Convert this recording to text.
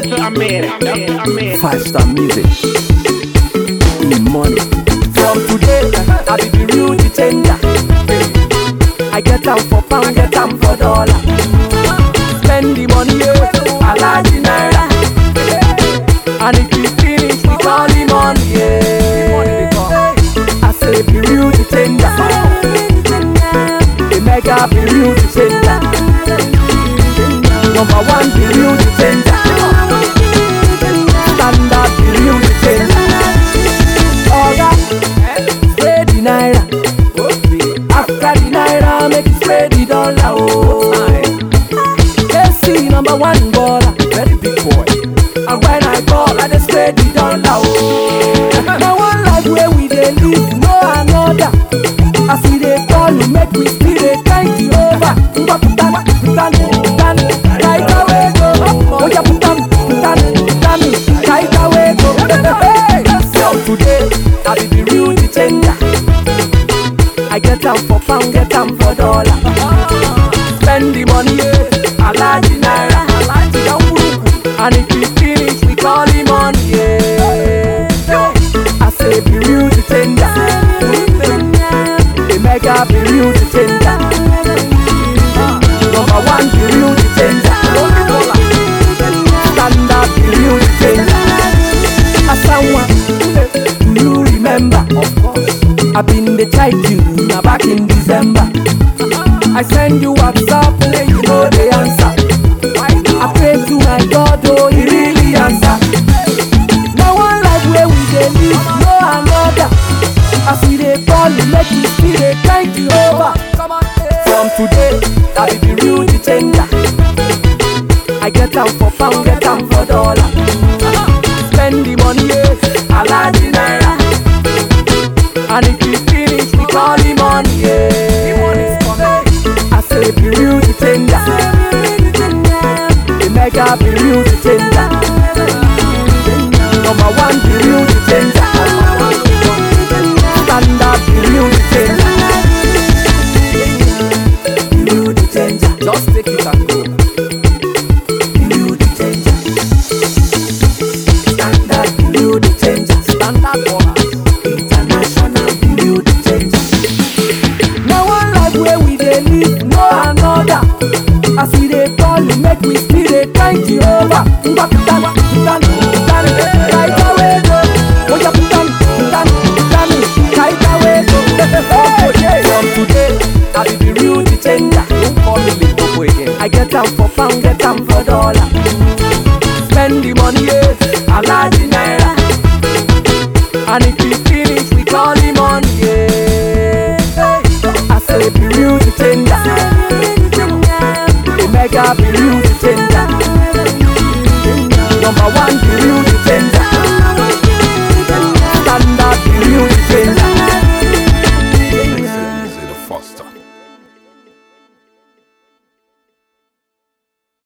Dr. Amir. Five-star music. E-money. From today, I be the real changer. I get am for pound, get am for dollar. Spend the money, yeah, I like the naira. And if you finish, we call the money, yeah. I say be real changer. The mega be real changer. Number one be real changer. Standard be real changer. Oga, spray the naira. After the naira, make it spray the dollar. Oh, KC number one baller, very big boy. And when I call, I just spray the dollar. Oh, now one life where we dey live, no another. I see they call you, make we still dey thank you over. Right away go. Oh yeah, put on, right away go. From today, I be the real changer. I get am for pound, get am for dollar. Spend the money, yeah, I like the naira. And if we finish, we call the money, yeah. I say be real changer. The mega be real changer. Number one be real changer. Standard be real changer. Asawa, do you remember? Of course. I've been the child you now back in December. I send you WhatsApp, and you know the answer. I pray to my God, oh, he really answer. Now one life where we dey live, no another. I see they call you, make me see they thank you over. From today, I be the real changer. I get am for pound, get am for dollar. Spend the money, yeah, I like the naira. And if you finish, we call the money, yeah. I say be real changer. The mega be real changer. Number one be real changer. Standard be real changer. Be real changer. Just take it and go. Be real changer. Standard be real changer. Standard for us. International be real changer. Now one life where we dey live, no another. I see they call you, make we still dey thank you over. Right away go. Oh yeah, right away go. From today, I be the real changer. Don't call me Limpopo again. I get am for pound, get am for dollar. Spend the money, yeah, I like the naira. And if we finish, we call the money, yeah. I say be real changer. The mega be real changer.